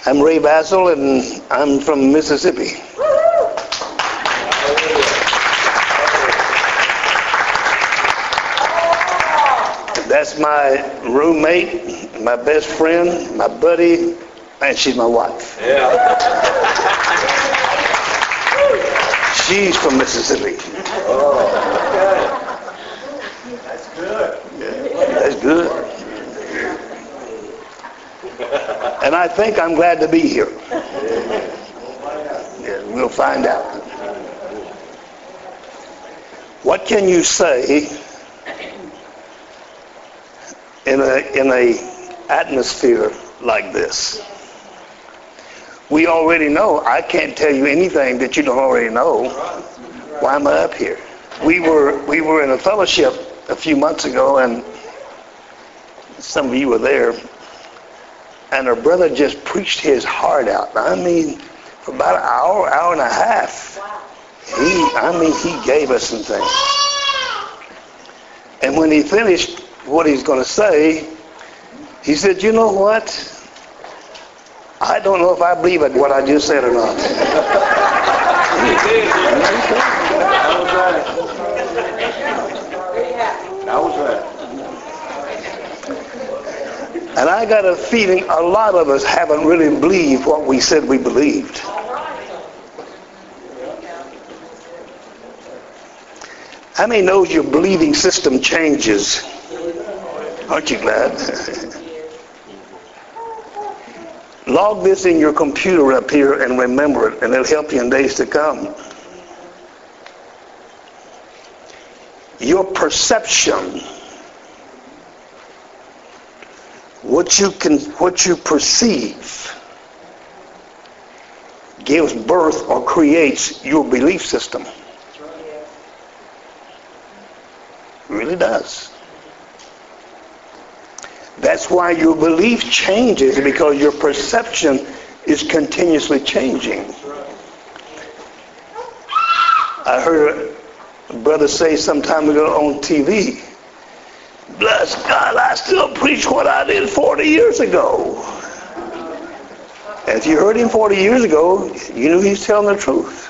I'm Ray Basil, and I'm from Mississippi. That's my roommate, my best friend, my buddy, and she's my wife. Yeah. She's from Mississippi. Oh, okay. That's good. Yeah, that's good. And I think I'm glad to be here. Yeah, we'll find out. What can you say in a atmosphere like this? We already know. I can't tell you anything that you don't already know. Why am I up here? We were in a fellowship a few months ago, and some of you were there. And our brother just preached his heart out. I mean, for about an hour and a half. He gave us some things. And when he finished what he's going to say, he said, "You know what? I don't know if I believe what I just said or not." That was right. And I got a feeling a lot of us haven't really believed what we said we believed. How many knows your believing system changes? Aren't you glad? Log this in your computer up here and remember it, and it'll help you in days to come. Your perception, what you perceive, gives birth or creates your belief system. It really does. That's why your belief changes, because your perception is continuously changing. I heard a brother say some time ago on TV, "Bless God, I still preach what I did 40 years ago." And if you heard him 40 years ago, you knew he's telling the truth.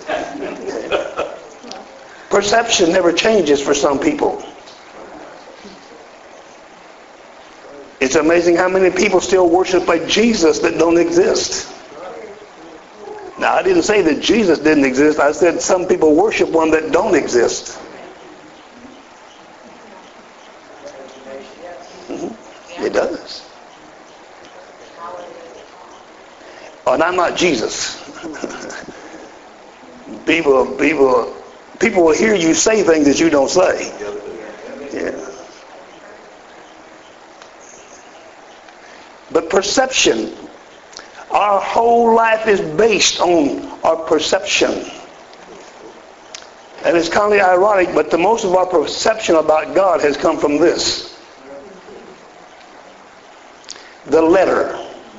Perception never changes for some people. It's amazing how many people still worship a Jesus that don't exist. Now, I didn't say that Jesus didn't exist. I said some people worship one that don't exist. It does. And I'm not Jesus. People will hear you say things that you don't say. Yeah. But perception, our whole life is based on our perception. And it's kind of ironic, but the most of our perception about God has come from this. The letter.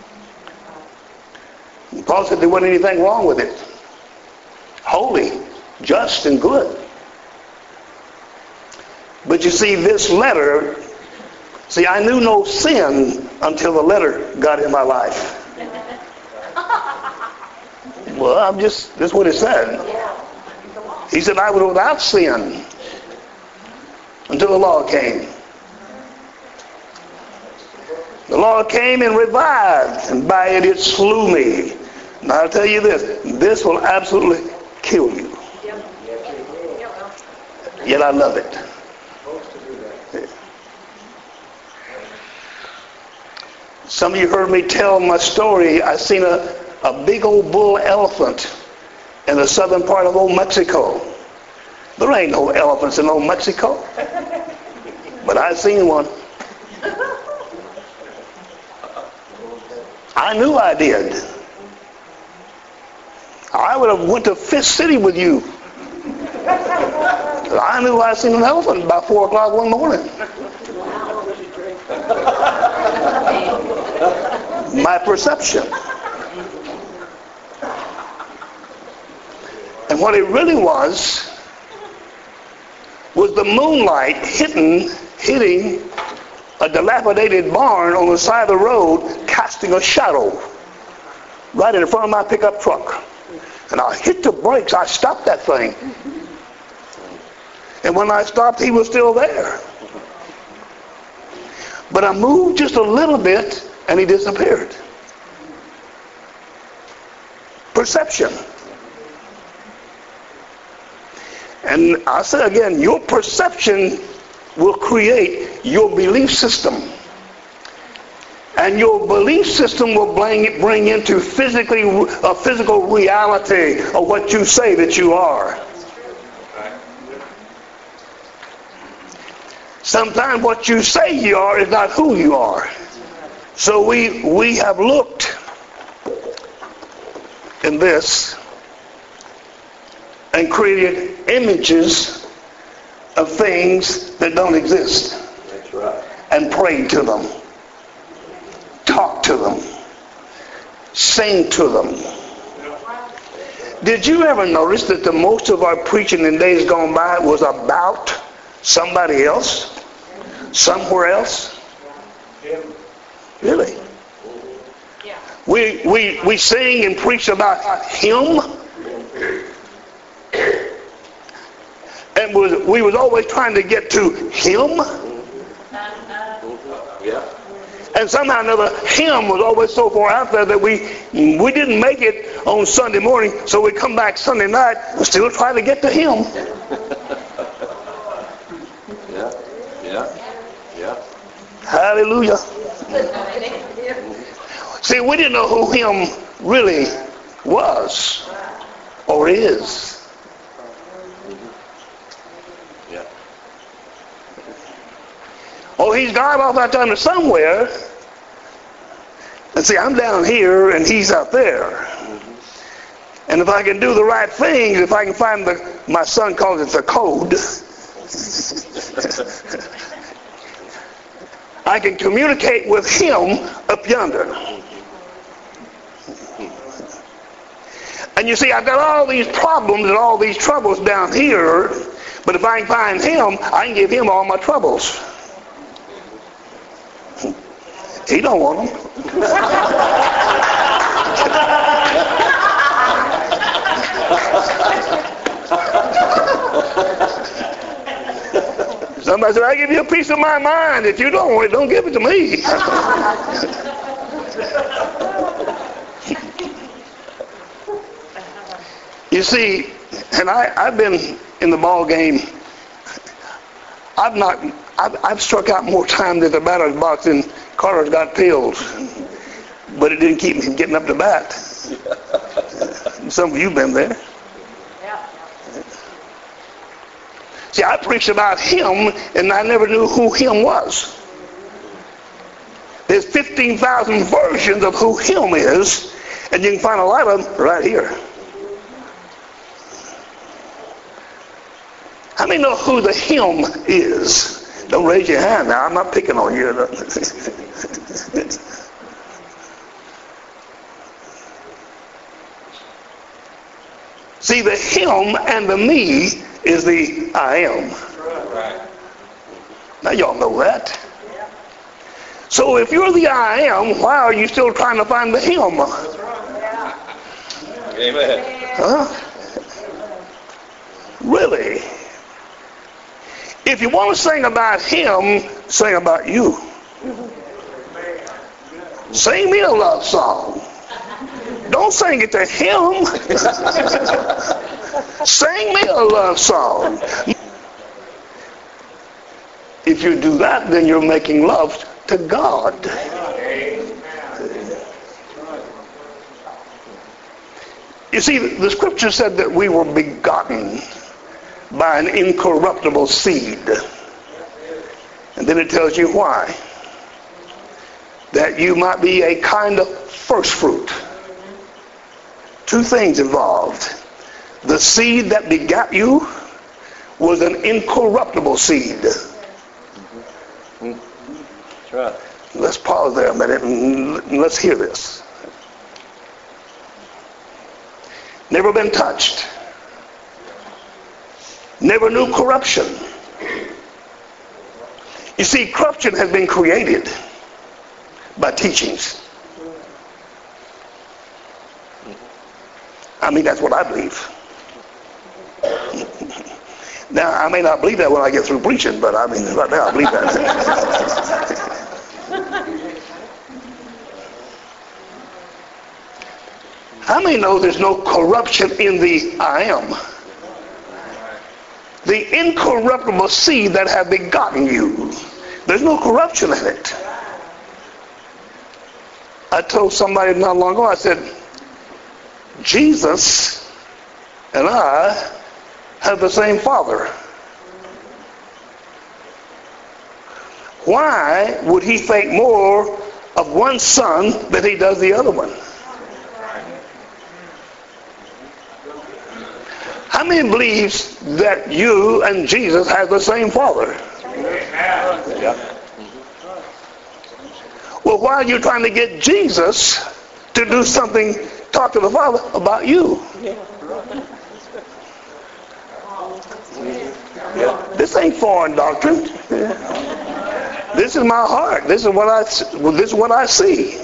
Paul said there wasn't anything wrong with it. Holy, just, and good. But you see, this letter, I knew no sin until the letter got in my life. Well, this is what it said. He said, I was without sin until the law came. The law came and revived, and by it, it slew me. Now, I'll tell you this will absolutely kill you. Yet I love it. Some of you heard me tell my story. I seen a big old bull elephant in the southern part of old Mexico. There ain't no elephants in old Mexico. But I seen one. I knew I did. I would have went to Fifth City with you. I knew I seen an elephant about 4 o'clock one morning. My perception. And what it really was the moonlight hitting a dilapidated barn on the side of the road, casting a shadow right in front of my pickup truck. And I hit the brakes. I stopped that thing. And when I stopped, he was still there. But I moved just a little bit, and he disappeared. Perception. And I say again, your perception will create your belief system. And your belief system will bring into a physical reality of what you say that you are. Sometimes what you say you are is not who you are. So we have looked in this and created images of things that don't exist. That's right. And prayed to them. Talk to them. Sing to them. Did you ever notice that the most of our preaching in days gone by was about somebody else? Somewhere else? Really? We sing and preach about him. And we was always trying to get to him. Yeah. And somehow or another, him was always so far out there that we didn't make it on Sunday morning, so we come back Sunday night and still try to get to him. Yeah. Hallelujah. See, we didn't know who him really was or is. Oh, he's God off out there somewhere. And see, I'm down here and he's out there. And if I can do the right thing, if I can find my son calls it the code, I can communicate with him up yonder. And you see, I've got all these problems and all these troubles down here, but if I can find him, I can give him all my troubles. He don't want them. Somebody said, I give you a piece of my mind. If you don't want it, don't give it to me. You see, and I've been in the ball game. I've struck out more times at the batter's box than Carter's got pills. But it didn't keep me from getting up to bat. Some of you have been there. See, I preached about him, and I never knew who him was. There's 15,000 versions of who him is, and you can find a lot of them right here. How many know who the him is? Don't raise your hand now. I'm not picking on you. See, the him and the me is the I am. Right. Now y'all know that. So if you're the I am, why are you still trying to find the him? Amen. Huh? Really? If you want to sing about him, sing about you. Sing me a love song. Don't sing it to him. Sing me a love song. If you do that, then you're making love to God. You see, the scripture said that we were begotten by an incorruptible seed. And then it tells you why. That you might be a kind of first fruit. Two things involved. The seed that begot you was an incorruptible seed. That's right. Let's pause there a minute and let's hear this. Never been touched. Never knew corruption. You see, corruption has been created by teachings. I mean, that's what I believe. Now, I may not believe that when I get through preaching, but I mean, right now I believe that. How many know there's no corruption in the I am? The incorruptible seed that have begotten you. There's no corruption in it. I told somebody not long ago, I said, Jesus and I have the same Father. Why would he think more of one son than he does the other one? How many believes that you and Jesus have the same Father? Well, why are you trying to get Jesus to do something, talk to the Father about you? This ain't foreign doctrine. This is my heart. This is what I see.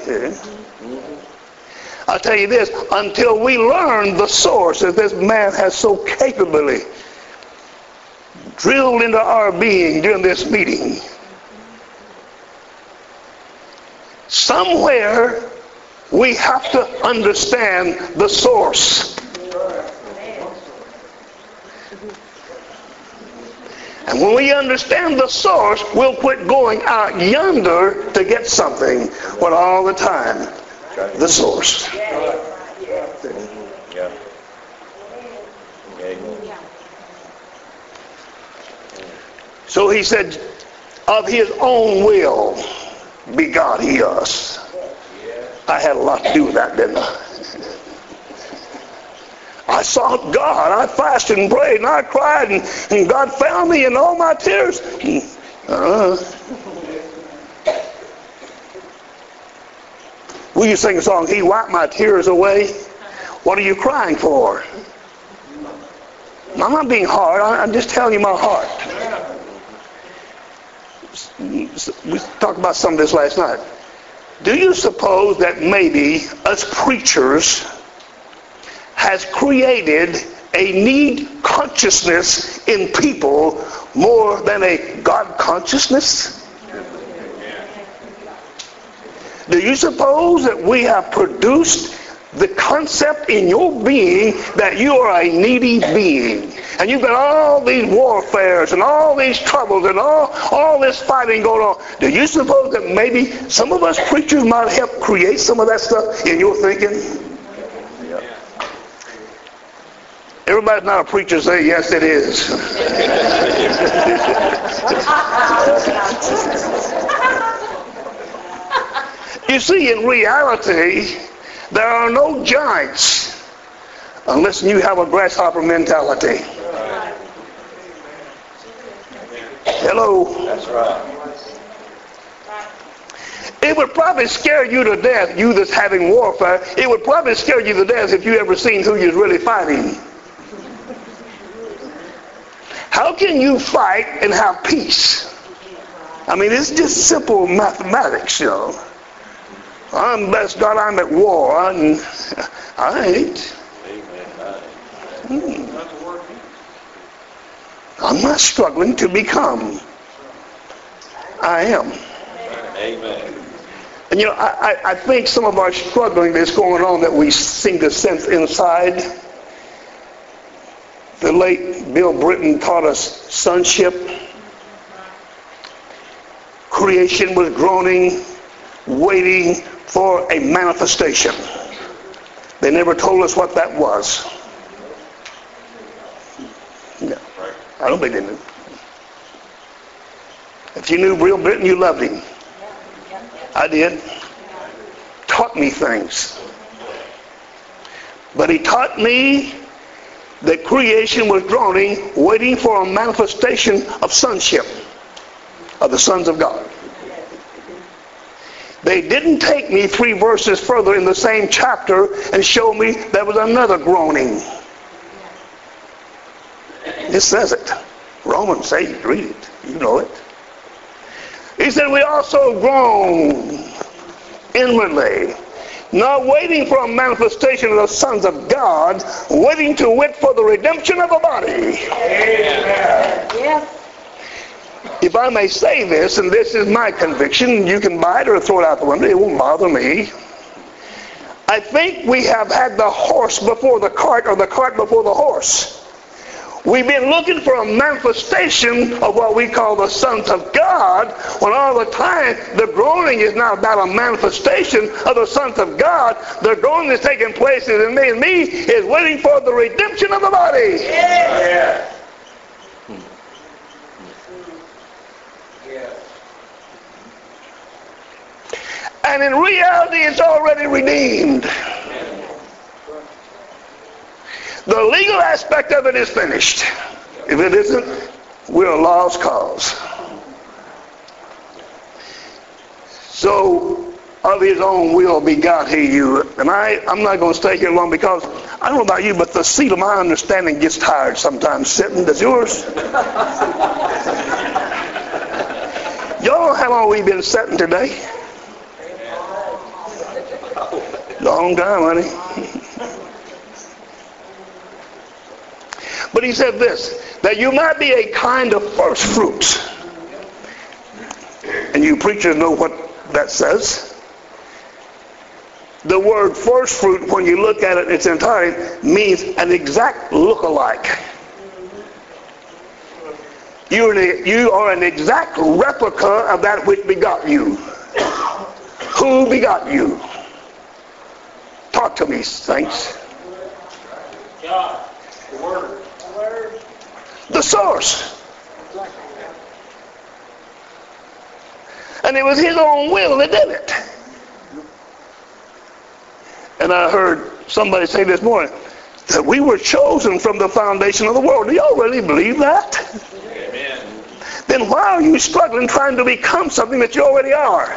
I'll tell you this, until we learn the source that this man has so capably drilled into our being during this meeting, somewhere we have to understand the source. And when we understand the source, we'll quit going out yonder to get something, but all the time, the source. So he said, of his own will begot he us. I had a lot to do with that, didn't I? I sought God. I fasted and prayed and I cried and God found me in all my tears. Will you sing a song, He wiped my tears away? What are you crying for? I'm not being hard. I'm just telling you my heart. We talked about some of this last night. Do you suppose that maybe us preachers has created a need consciousness in people more than a God consciousness? Do you suppose that we have produced the concept in your being that you are a needy being? And you've got all these warfares and all these troubles and all this fighting going on. Do you suppose that maybe some of us preachers might help create some of that stuff in your thinking? Everybody's not a preacher say, yes, it is. You see, in reality, there are no giants unless you have a grasshopper mentality. Hello. That's right. It would probably scare you to death, you that's having warfare. It would probably scare you to death if you ever seen who you're really fighting. How can you fight and have peace? I mean, it's just simple mathematics, you know. I'm blessed God, I'm at war. I ain't. I'm not struggling to become. I am. Amen. And you know, I think some of our struggling that's going on that we seem to sense inside. The late Bill Britton taught us sonship. Creation was groaning, waiting for a manifestation. They never told us what that was. No, I don't think they knew. If you knew Bill Britton, you loved him. I did. Taught me things. But he taught me that creation was groaning, waiting for a manifestation of sonship, of the sons of God. They didn't take me 3 verses further in the same chapter and show me there was another groaning. It says it. Romans 8, read it. You know it. He said, we also groan inwardly, not waiting for a manifestation of the sons of God, waiting to wait for the redemption of a body. Amen. Yes. If I may say this, and this is my conviction, you can buy it or throw it out the window, it won't bother me. I think we have had the horse before the cart, or the cart before the horse. We've been looking for a manifestation of what we call the sons of God, when all the time the groaning is not about a manifestation of the sons of God. The groaning that's taking place in me and me is waiting for the redemption of the body. Yeah. And in reality, it's already redeemed. The legal aspect of it is finished. If it isn't, we're a lost cause. So, of his own will begot he you. And I'm not going to stay here long, because I don't know about you, but the seat of my understanding gets tired sometimes sitting. Does yours? Y'all know how long we've been sitting today? Long time, honey. But he said this, that you might be a kind of first fruits. And you preachers know what that says. The word first fruit, when you look at it in its entirety, means an exact look-alike. You are an exact replica of that which begot you. Who begot you? Talk to me, saints. God. The Word. The source. And it was his own will that did it. And I heard somebody say this morning that we were chosen from the foundation of the world. Do y'all really believe that? Amen. Then why are you struggling trying to become something that you already are?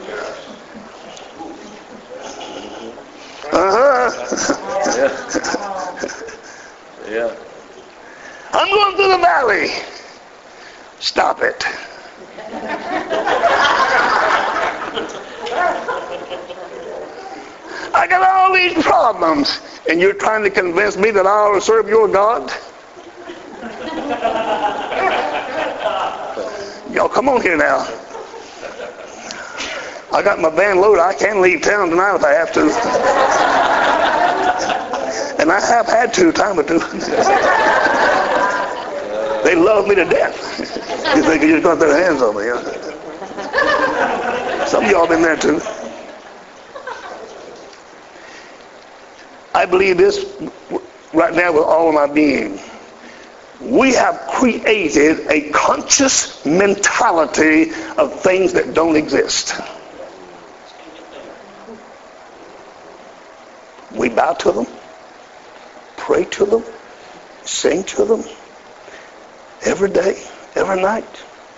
Yeah. I'm going through the valley. Stop it. I got all these problems, and you're trying to convince me that I ought to serve your God? Y'all come on here now. I got my van loaded. I can leave town tonight if I have to. And I have had to, time or two. They love me to death. You think you just got their hands on me, huh? Some of y'all been there too. I believe this right now with all of my being. We have created a conscious mentality of things that don't exist. We bow to them, pray to them, sing to them, every day, every night.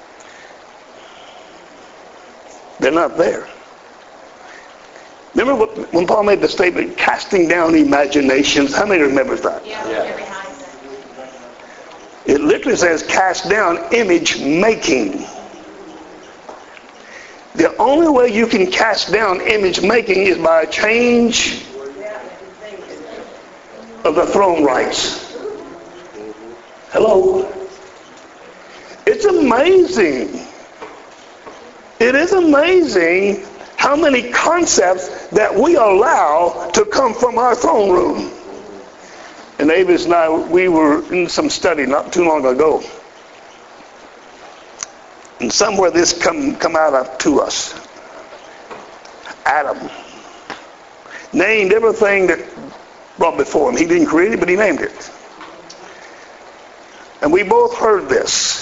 They're not there. Remember when Paul made the statement, casting down imaginations? How many remembers that? Yeah. It literally says cast down image making. The only way you can cast down image making is by a change of the throne rights. Hello? It's amazing. It is amazing how many concepts that we allow to come from our throne room. And Avis and I, we were in some study not too long ago. And somewhere this come out of to us. Adam named everything that brought before him. He didn't create it, but he named it. And we both heard this.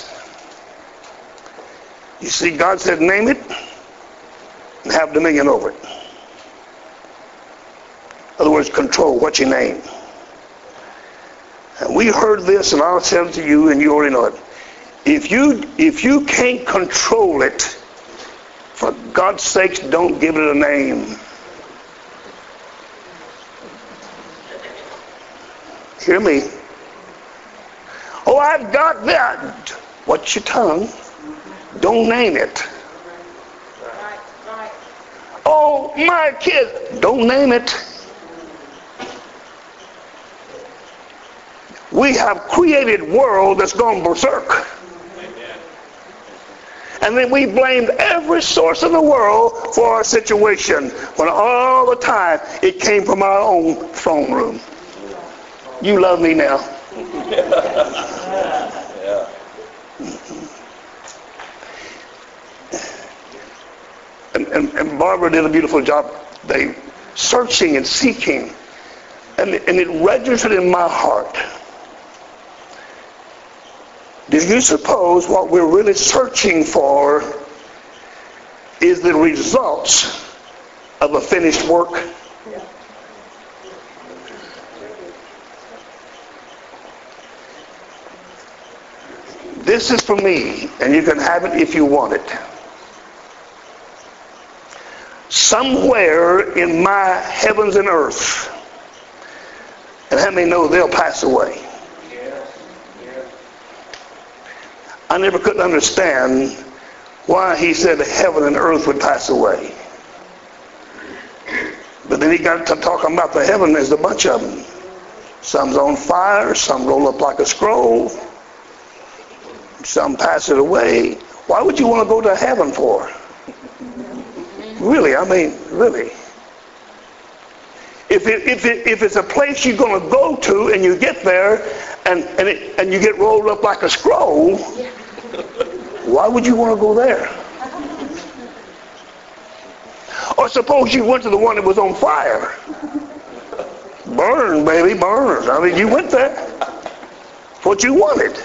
You see, God said, name it and have dominion over it. In other words, control what you name. And we heard this, and I'll tell it to you, and you already know it. If you can't control it, for God's sakes, don't give it a name. Hear me. Oh, I've got that. Watch your tongue. Don't name it. Oh, my kids. Don't name it. We have created world that's gone berserk. And then we blamed every source in the world for our situation, when all the time it came from our own throne room. You love me now. Yeah. And Barbara did a beautiful job. They searching and seeking, and it registered in my heart. Do you suppose what we're really searching for is the results of a finished work? This is for me, and you can have it if you want it. Somewhere in my heavens and earth, and how many know they'll pass away? I never could understand why he said heaven and earth would pass away. But then he got to talking about the heaven. There's a bunch of them. Some's on fire, some roll up like a scroll, some pass it away. Why would you want to go to heaven for? Really, I mean, really. If it's a place you're going to go to and you get there and you get rolled up like a scroll, why would you want to go there? Or suppose you went to the one that was on fire. Burn, baby, burn. I mean, you went there. What you wanted.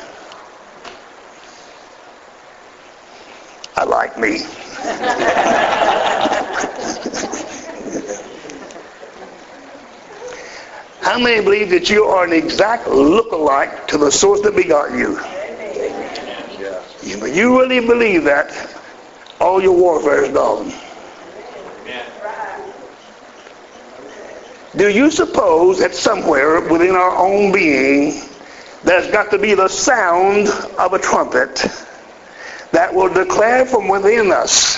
I like me. How many believe that you are an exact look-alike to the source that begot you? You really believe that, all your warfare is gone. Do you suppose that somewhere within our own being there's got to be the sound of a trumpet that will declare from within us,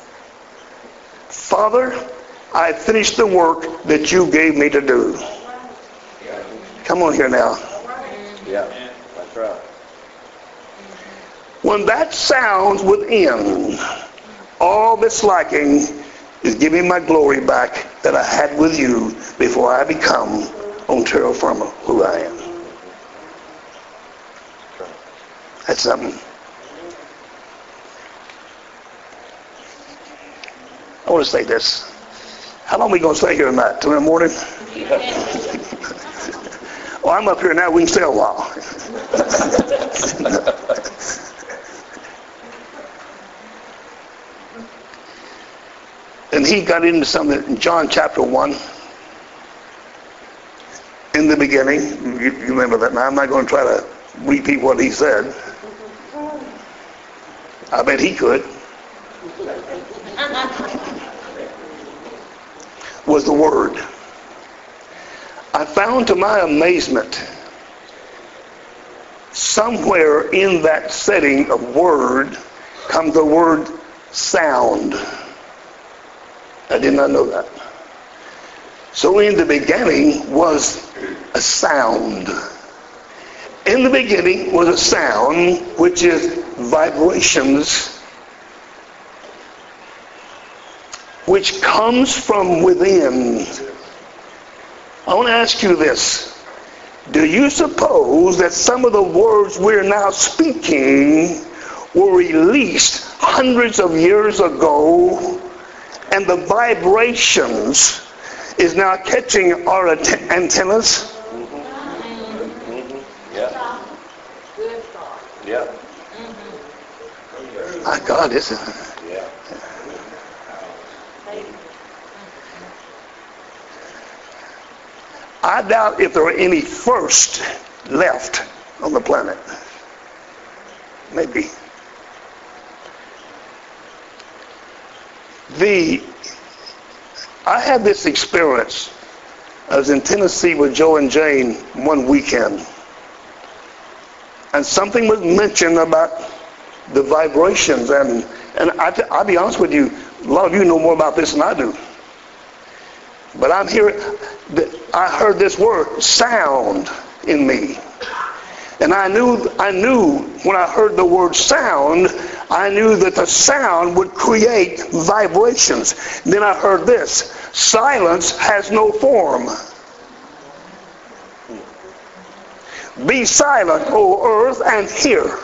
Father, I finished the work that you gave me to do. Come on here now. Yeah, that's right. When that sounds within, all that's lacking is giving my glory back that I had with you before I become on terra firma who I am. That's something. I want to say this. How long are we going to stay here tonight? Till in the morning? Oh, I'm up here now. We can stay a while. And he got into something in John chapter 1. In the beginning, you remember that now. I'm not going to try to repeat what he said. I bet he could. Was the Word. I found to my amazement, somewhere in that setting of Word comes the word sound. I did not know that. So in the beginning was a sound. In the beginning was a sound, which is vibrations, which comes from within. I want to ask you this. Do you suppose that some of the words we're now speaking were released hundreds of years ago, and the vibrations is now catching our antennas? Yeah. Yeah. My God, this is... Yeah. I doubt if there are any first left on the planet. Maybe. I had this experience. I was in Tennessee with Joe and Jane one weekend. And something was mentioned about the vibrations. And I'll be honest with you, a lot of you know more about this than I do. But I heard this word, sound, in me. And I knew when I heard the word sound, I knew that the sound would create vibrations. Then I heard this, silence has no form. Be silent, O earth, and hear.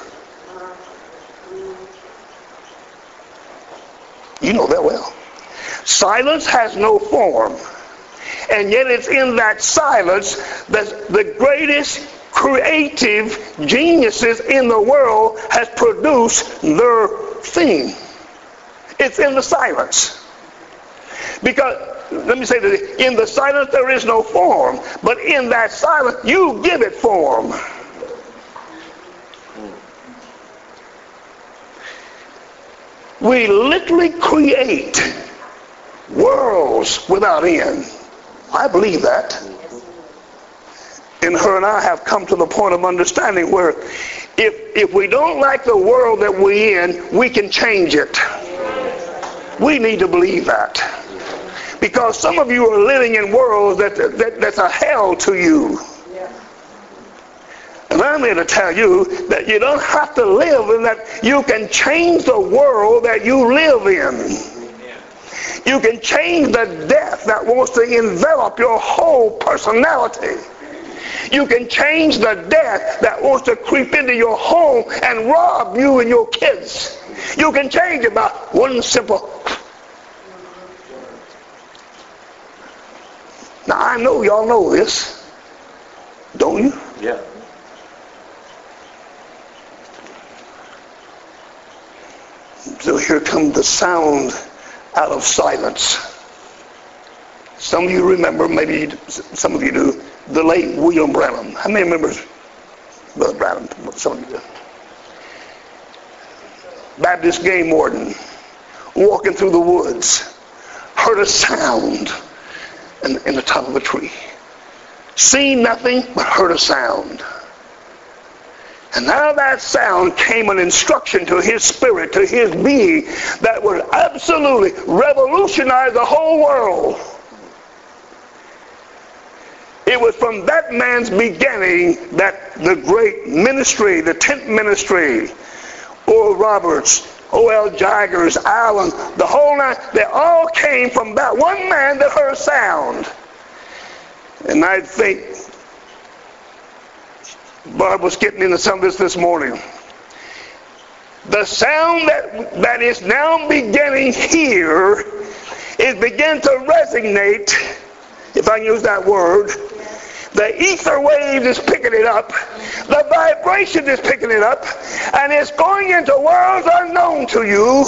You know that well. Silence has no form. And yet it's in that silence that the greatest creative geniuses in the world has produced their theme. It's in the silence. Because, let me say this, in the silence there is no form, but in that silence you give it form. We literally create worlds without end. I believe that. And her and I have come to the point of understanding where if we don't like the world that we're in, we can change it. We need to believe that. Because some of you are living in worlds that's a hell to you. And I'm here to tell you that you don't have to live in that. You can change the world that you live in. You can change the death that wants to envelop your whole personality. You can change the death that wants to creep into your home and rob you and your kids. You can change it by one simple. Now I know y'all know this, don't you? Yeah. So here comes the sound out of silence. Some of you remember, maybe some of you do, the late William Branham. How many remember Brother Branham? Some of you do. Baptist game warden, walking through the woods, heard a sound in the top of a tree. Seen nothing, but heard a sound. And now that sound came an instruction to his spirit, to his being, that would absolutely revolutionize the whole world. It was from that man's beginning that the great ministry, the tent ministry, Oral Roberts, O.L. Jaggers, Allen, the whole nine, they all came from that one man that heard sound. And I think Barb was getting into some of this morning. The sound that is now beginning here is beginning to resonate, if I can use that word. The ether wave is picking it up. The vibration is picking it up. And it's going into worlds unknown to you.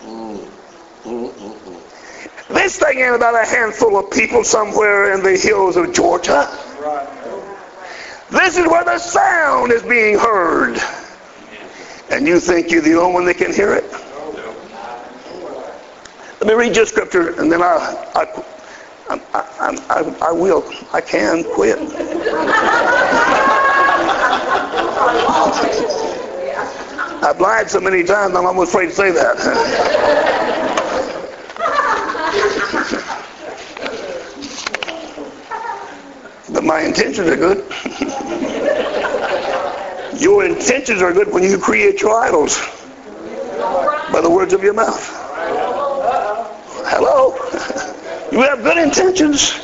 This thing ain't about a handful of people somewhere in the hills of Georgia. This is where the sound is being heard. And you think you're the only one that can hear it? Let me read your scripture and then I can quit. I've lied so many times I'm almost afraid to say that. But my intentions are good. Your intentions are good when you create your idols by the words of your mouth. Hello? You have good intentions.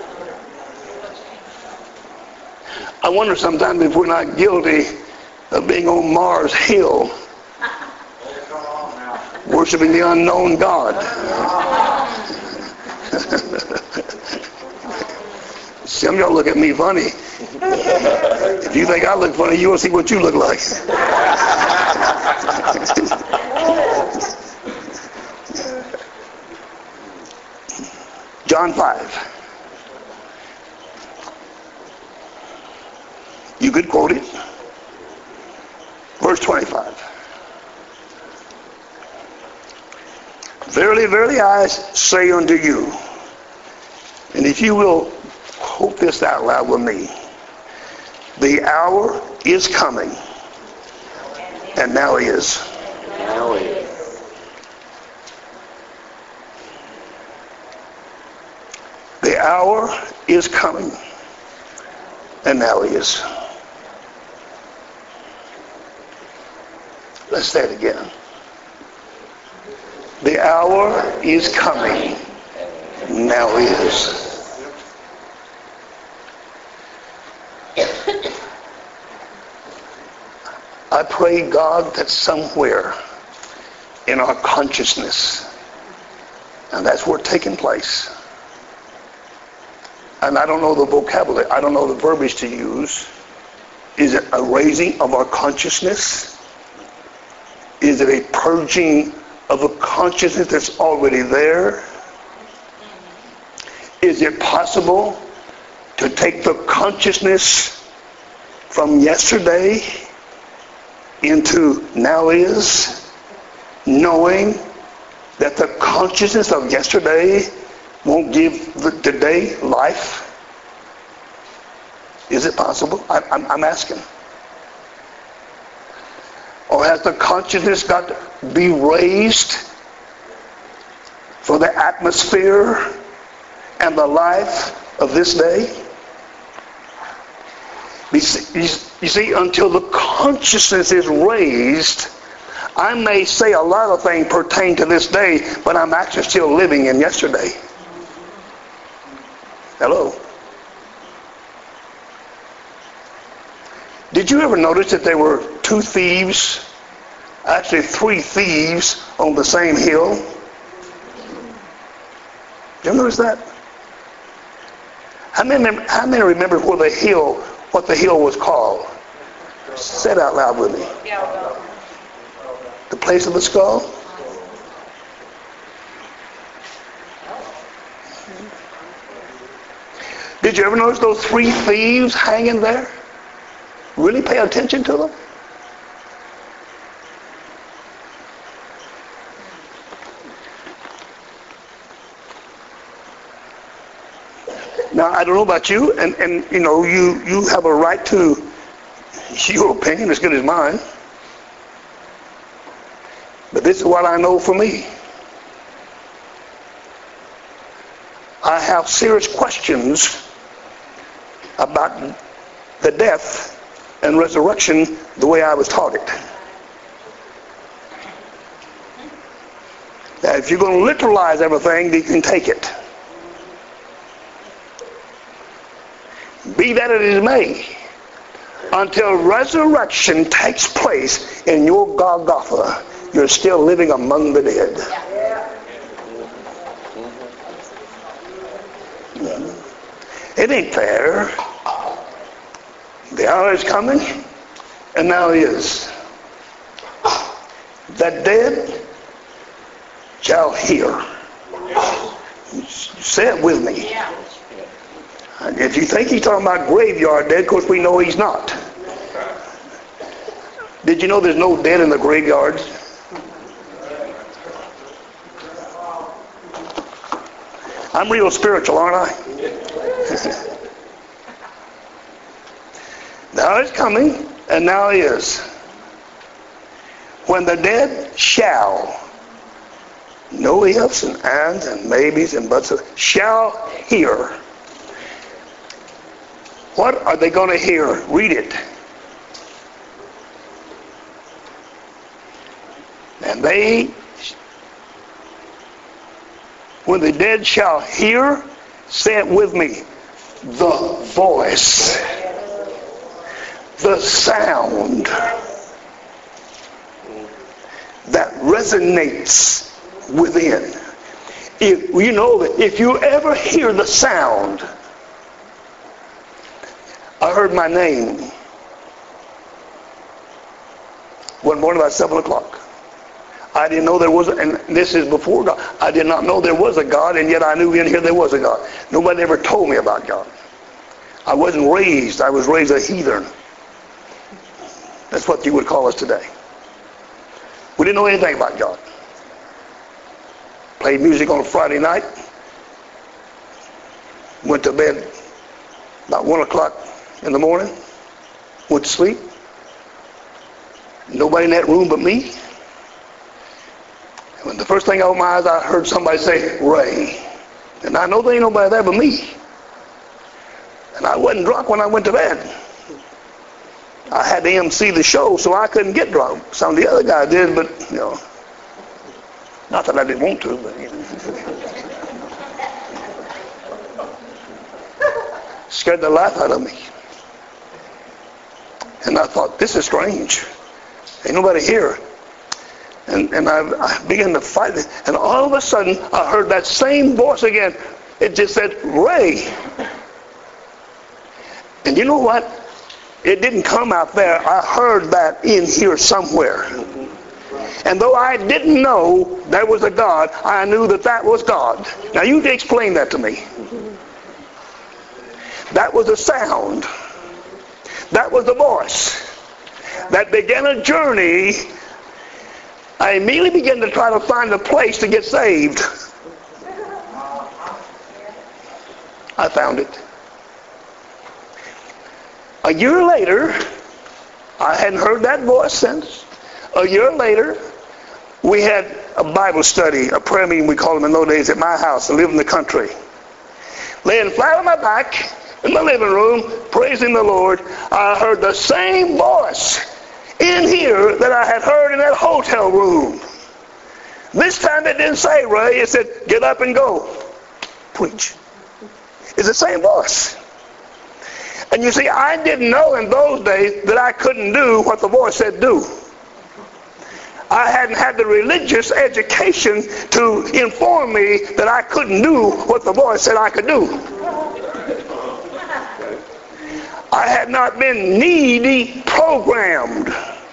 I wonder sometimes if we're not guilty of being on Mars Hill, worshiping the unknown God. Some of y'all look at me funny. If you think I look funny, you will see what you look like. John 5. You could quote it. Verse 25. Verily, verily, I say unto you, and if you will quote this out loud with me, the hour is coming, and now is. Now is. The hour is coming, and now is. Let's say it again. The hour is coming, now is. I pray, God, that somewhere in our consciousness, and that's where it's taking place, and I don't know the vocabulary, I don't know the verbiage to use. Is it a raising of our consciousness? Is it a purging of a consciousness that's already there? Is it possible to take the consciousness from yesterday into now is, knowing that the consciousness of yesterday won't give the today life? Is it possible? I'm asking. Or has the consciousness got to be raised for the atmosphere and the life of this day? You see, until the consciousness is raised, I may say a lot of things pertain to this day, but I'm actually still living in yesterday. Hello? Did you ever notice that there were two thieves, actually three thieves on the same hill? Did you notice that? How many remember what the hill was called? Say it out loud with me. The place of the skull? Did you ever notice those three thieves hanging there? Really pay attention to them? Now, I don't know about you, and you know, you have a right to your opinion as good as mine. But this is what I know for me. I have serious questions about the death and resurrection the way I was taught it. Now, if you're going to literalize everything, you can take it. Be that it is may, until resurrection takes place in your Golgotha, you're still living among the dead. It ain't fair. The hour is coming, and now is. The dead shall hear. Say it with me. If you think he's talking about graveyard dead, of course we know he's not. Did you know there's no dead in the graveyards? I'm real spiritual, aren't I? Now it's coming, and now is. When the dead shall, no ifs and ands and maybes and buts, shall hear. What are they going to hear? Read it. And they, when the dead shall hear, say it with me, the voice, the sound that resonates within. If you know that if you ever hear the sound, I heard my name one morning about 7 o'clock. I didn't know there was, and this is before God, I did not know there was a God, and yet I knew in here there was a God. Nobody ever told me about God. I was raised a heathen. That's what you would call us today. We didn't know anything about God. Played music on a Friday night. Went to bed about 1 o'clock in the morning. Went to sleep. Nobody in that room but me. When the first thing I opened my eyes, I heard somebody say, Ray. And I know there ain't nobody there but me. And I wasn't drunk when I went to bed. I had to MC the show, so I couldn't get drunk. Some of the other guys did, but, you know, not that I didn't want to, but, you know. Scared the life out of me. And I thought, this is strange. Ain't nobody here. And I began to fight it. And all of a sudden, I heard that same voice again. It just said, Ray. And you know what? It didn't come out there. I heard that in here somewhere. And though I didn't know there was a God, I knew that that was God. Now you explain that to me. That was a sound. That was the voice that began a journey. I immediately began to try to find a place to get saved. I found it. A year later, I hadn't heard that voice since. A year later, we had a Bible study, a prayer meeting, we called them in those days, at my house. I lived in the country. Laying flat on my back in my living room, praising the Lord, I heard the same voice in here that I had heard in that hotel room. This time it didn't say Ray, it said, get up and go. Preach. It's the same voice. And you see, I didn't know in those days that I couldn't do what the voice said do. I hadn't had the religious education to inform me that I couldn't do what the voice said I could do. I had not been needy programmed.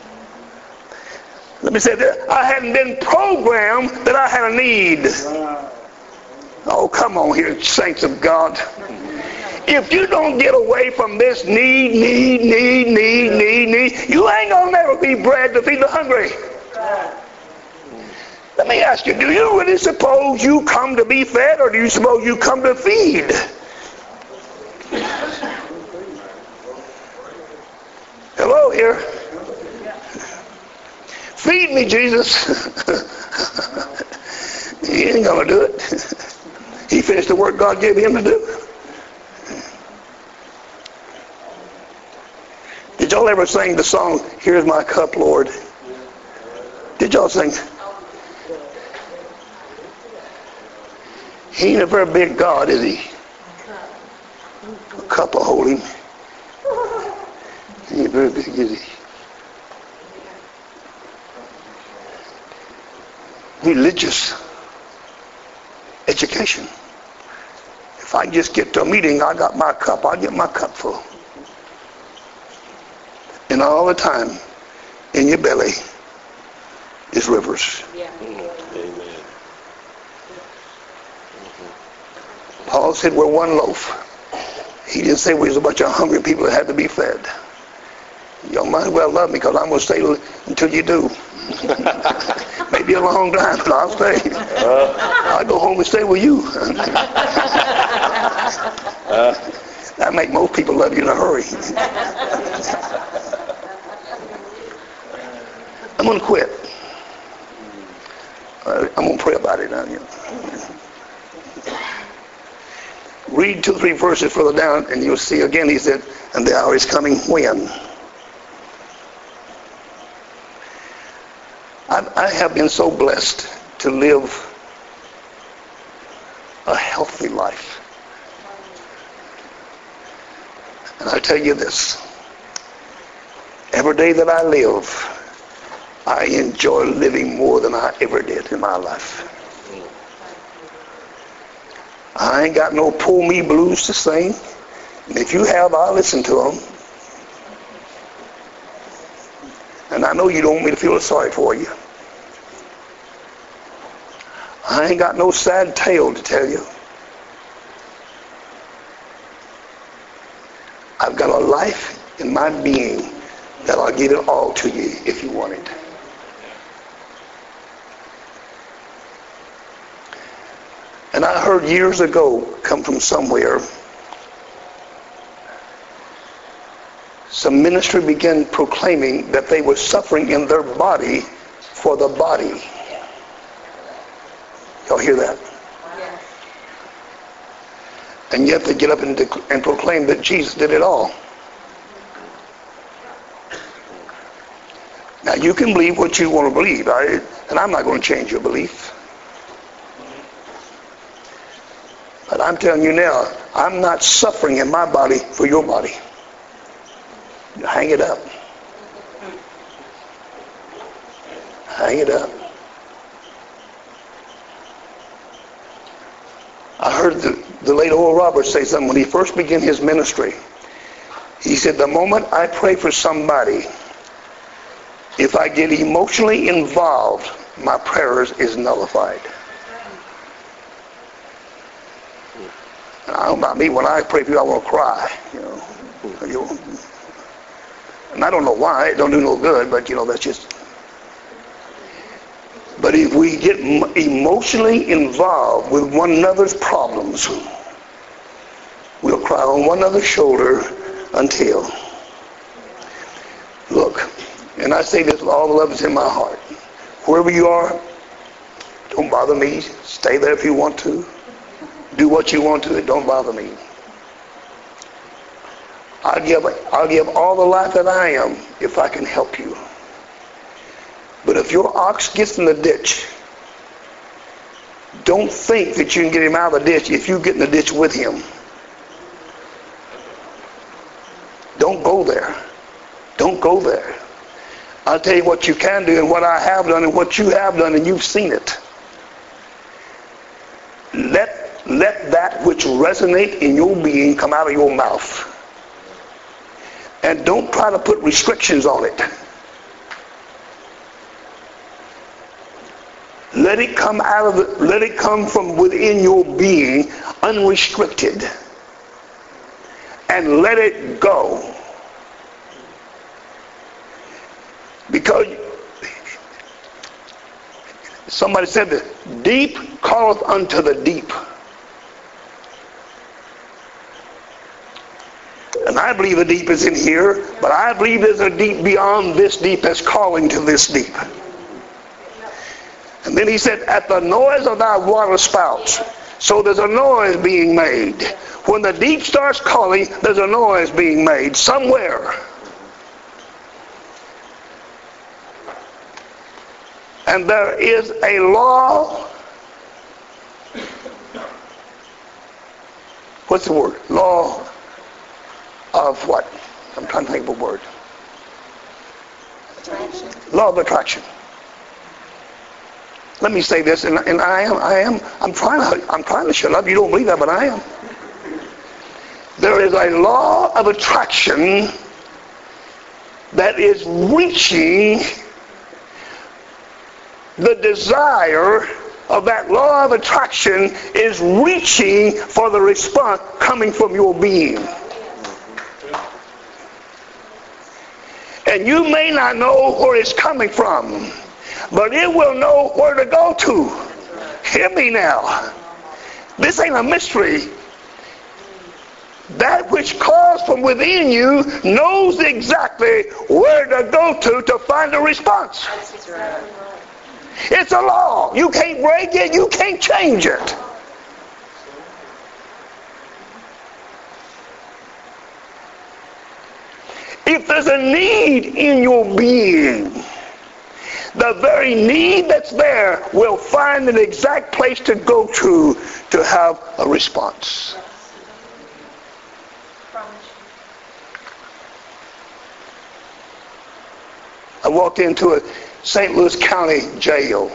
Let me say this. I hadn't been programmed that I had a need. Oh, come on here, saints of God. If you don't get away from this need, you ain't gonna never be bread to feed the hungry. Let me ask you, do you really suppose you come to be fed, or do you suppose you come to feed? Hello here. Feed me, Jesus. He ain't gonna do it. He finished the work God gave him to do. Did y'all ever sing the song, Here's My Cup, Lord? Did y'all sing? He ain't a very big God, is he? A cup will hold him. He ain't very big, is he? Religious education. If I just get to a meeting, I got my cup, I'll get my cup full. And all the time, in your belly is rivers. Yeah. Amen. Paul said we're one loaf. He didn't say we was a bunch of hungry people that had to be fed. Y'all might as well love me, because I'm going to stay until you do. Maybe a long time, but I'll stay. I'll go home and stay with you. That make most people love you in a hurry. I'm going to quit. I'm going to pray about it now. Read 2 or 3 verses further down, and you'll see again, he said, and the hour is coming when? I have been so blessed to live a healthy life. And I tell you this, every day that I live, I enjoy living more than I ever did in my life. I ain't got no pull me blues to sing. And if you have, I'll listen to them. And I know you don't want me to feel sorry for you. I ain't got no sad tale to tell you. I've got a life in my being that I'll give it all to you if you want it. And I heard years ago, come from somewhere, some ministry began proclaiming that they were suffering in their body for the body. Y'all hear that? And yet they get up and proclaim that Jesus did it all. Now you can believe what you want to believe, and I'm not going to change your belief. But I'm telling you now, I'm not suffering in my body for your body. Hang it up. Hang it up. I heard the late Oral Roberts say something when he first began his ministry. He said, the moment I pray for somebody, if I get emotionally involved, my prayers is nullified. And I don't know about me, when I pray for you, I want to cry. And I don't know why, it don't do no good, but that's just... But if we get emotionally involved with one another's problems, we'll cry on one another's shoulder until... Look, and I say this with all the love that's in my heart. Wherever you are, don't bother me. Stay there if you want to. Do what you want to. It don't bother me. I'll give all the life that I am if I can help you. But if your ox gets in the ditch, don't think that you can get him out of the ditch if you get in the ditch with him. Don't go there. Don't go there. I'll tell you what you can do and what I have done and what you have done, and you've seen it. Let that which resonates in your being come out of your mouth. And don't try to put restrictions on it. Let it come from within your being unrestricted. And let it go. Because somebody said that deep calleth unto the deep. And I believe the deep is in here, but I believe there's a deep beyond this deep that's calling to this deep. And then he said, at the noise of thy water spouts. So there's a noise being made. When the deep starts calling, there's a noise being made somewhere. And there is a law. What's the word? Law of what? I'm trying to think of a word. Attraction. Law of attraction. Let me say this, and I'm trying to shut up. You don't believe that, but I am. There is a law of attraction that is reaching the desire of that law of attraction is reaching for the response coming from your being. And you may not know where it's coming from, but it will know where to go to. Hear me now. This ain't a mystery. That which calls from within you knows exactly where to go to find a response. It's a law. You can't break it. You can't change it. If there's a need in your being, the very need that's there will find an exact place to go to have a response. I walked into a St. Louis County jail.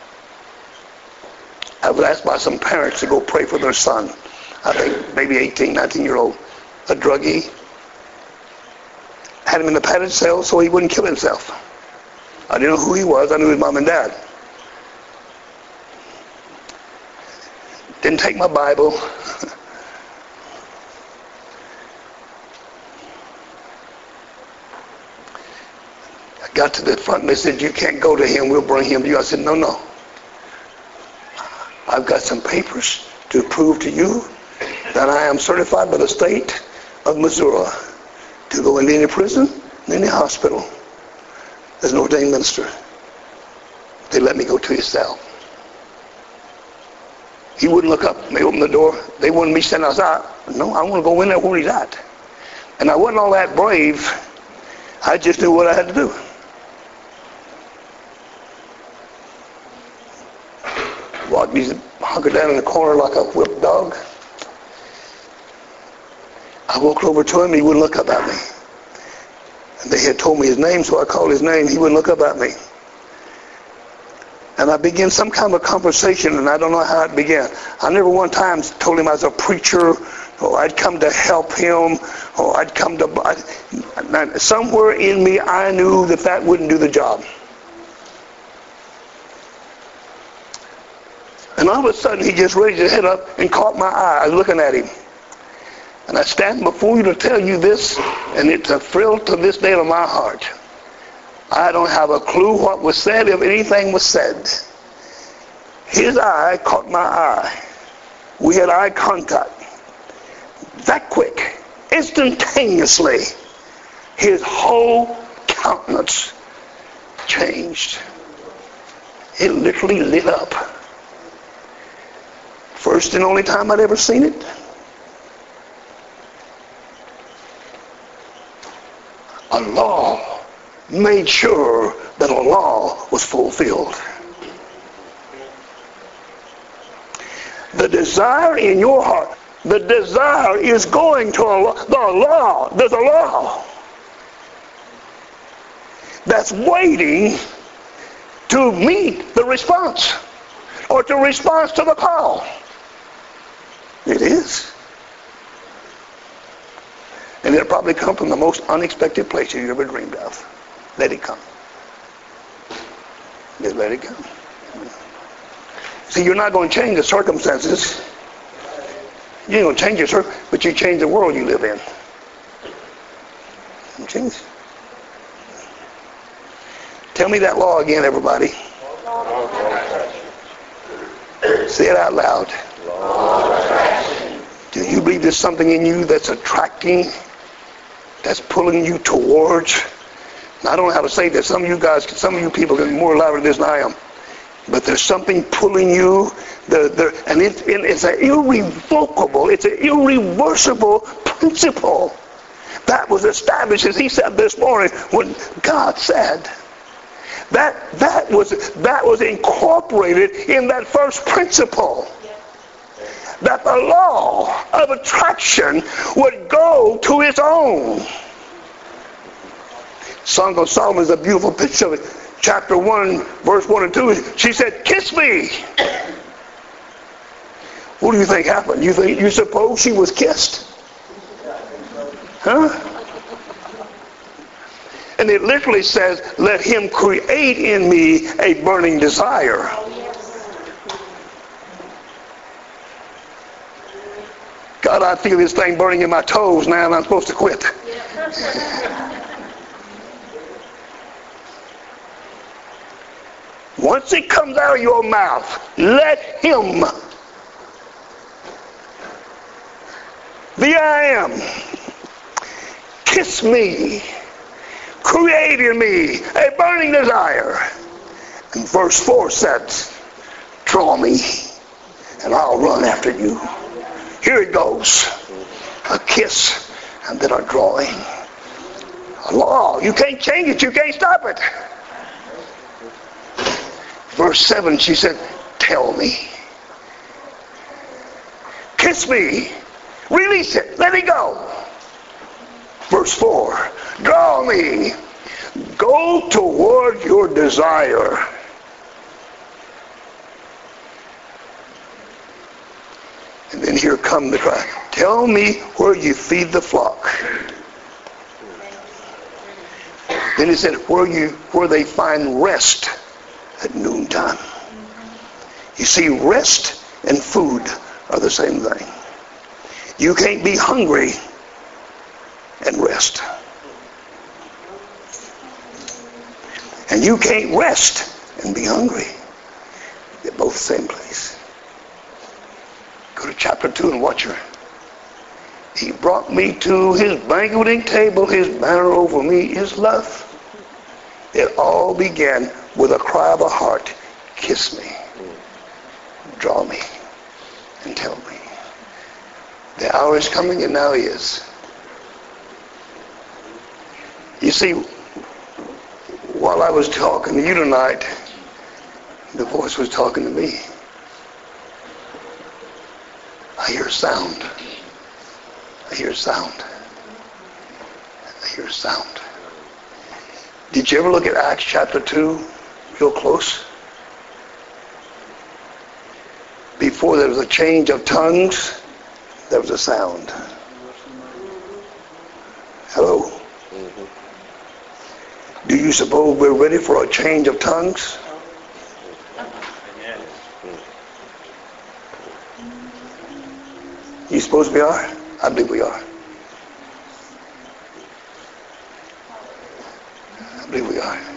I was asked by some parents to go pray for their son. I think maybe 18, 19-year-old, a druggie. Had him in the padded cell so he wouldn't kill himself. I didn't know who he was. I knew his mom and dad. Didn't take my Bible. I got to the front and they said, you can't go to him. We'll bring him to you. I said, no. I've got some papers to prove to you that I am certified by the state of Missouri to go into any prison, any hospital. There's no ordained minister. They let me go to his cell. He wouldn't look up. They opened the door. They wanted me standing outside. No, I want to go in there where he's at. And I wasn't all that brave. I just knew what I had to do. Walked me hunkered down in the corner like a whipped dog. I walked over to him. He wouldn't look up at me. And they had told me his name, so I called his name. He wouldn't look up at me. And I began some kind of a conversation, and I don't know how it began. I never one time told him I was a preacher, or I'd come to help him, or I'd come to... Somewhere in me, I knew that wouldn't do the job. And all of a sudden, he just raised his head up and caught my eye. I was looking at him. And I stand before you to tell you this, and it's a thrill to this day of my heart. I don't have a clue what was said, if anything was said. His eye caught my eye. We had eye contact. That quick, instantaneously, his whole countenance changed. It literally lit up. First and only time I'd ever seen it. A law made sure that a law was fulfilled. The desire in your heart, the desire is going to a law. The law, there's a law that's waiting to meet the response or to respond to the call. It is. And it'll probably come from the most unexpected place you ever dreamed of. Let it come. Just let it come. See, you're not going to change the circumstances. You ain't going to change your circumstances, but you change the world you live in. You change. Tell me that law again, everybody. Say it out loud. Do you believe there's something in you that's attracting, that's pulling you towards? I don't know how to say this. Some of you people are more louder than this than I am. But there's something pulling you, and it's an irrevocable, it's an irreversible principle that was established, as he said this morning, when God said. That was incorporated in that first principle. That the law of attraction would go to its own. Song of Solomon is a beautiful picture of it. Chapter 1, verse 1 and 2. She said, "Kiss me." What do you think happened? You suppose she was kissed? Huh? And it literally says, "Let him create in me a burning desire." God, I feel this thing burning in my toes now, and I'm supposed to quit. Once it comes out of your mouth, let him, the I am, kiss me, create in me a burning desire. And verse 4 says, "Draw me, and I'll run after you." Here it goes. A kiss and then a drawing. A law. You can't change it. You can't stop it. Verse 7, she said, "Tell me. Kiss me. Release it. Let it go." Verse 4, "Draw me. Go toward your desire." And then here come the cry. "Tell me where you feed the flock." Then it said, where they find rest at noontime. You see, rest and food are the same thing. You can't be hungry and rest. And you can't rest and be hungry. They're both the same place. Go to chapter 2 and watch her. "He brought me to his banqueting table, his banner over me is love." It all began with a cry of a heart. Kiss me. Draw me. and tell me. The hour is coming, and now is. You see, while I was talking to you tonight, the voice was talking to me. I hear sound. I hear sound. I hear sound. Did you ever look at Acts chapter 2 real close? Before there was a change of tongues, there was a sound. Hello? Do you suppose we're ready for a change of tongues? You suppose we are? I believe we are. I believe we are.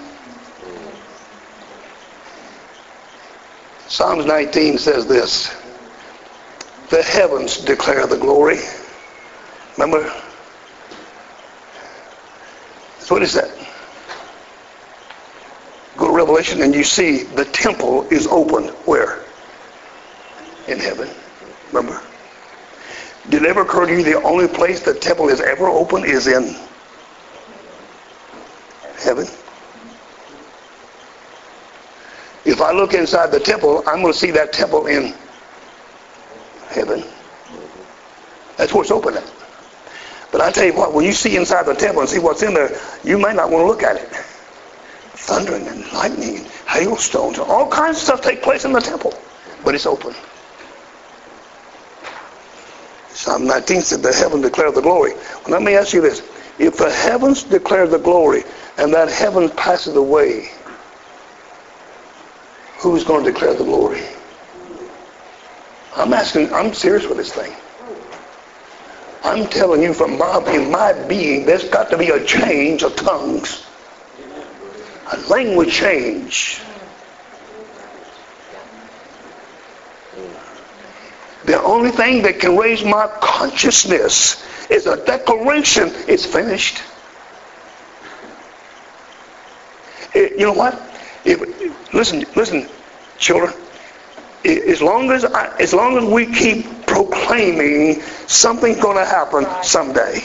Psalms 19 says this. The heavens declare the glory. Remember? That's what it said. Go to Revelation and you see the temple is open. Where? In heaven. Remember? Did it ever occur to you the only place the temple is ever open is in heaven? If I look inside the temple, I'm going to see that temple in heaven. That's where it's open at. But I tell you what, when you see inside the temple and see what's in there, you may not want to look at it. Thundering and lightning and hailstones and all kinds of stuff take place in the temple. But it's open. Psalm 19 said the heaven declare the glory. Well, let me ask you this. If the heavens declare the glory and that heaven passes away, who's going to declare the glory? I'm serious with this thing. I'm telling you in my being, there's got to be a change of tongues. A language change. The only thing that can raise my consciousness is a declaration, it's finished. You know what? Listen, children. As long as we keep proclaiming something's going to happen someday,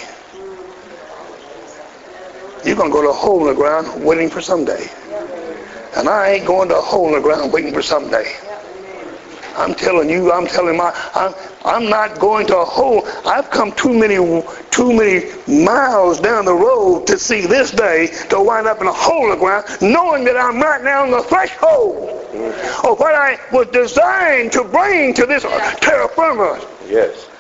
you're going to go to a hole in the ground waiting for someday. And I ain't going to a hole in the ground waiting for someday. I'm telling you, I'm not going to a hole. I've come too many miles down the road to see this day to wind up in a hole in the ground, knowing that I'm right now on the threshold of what I was designed to bring to this terra firma. Yes.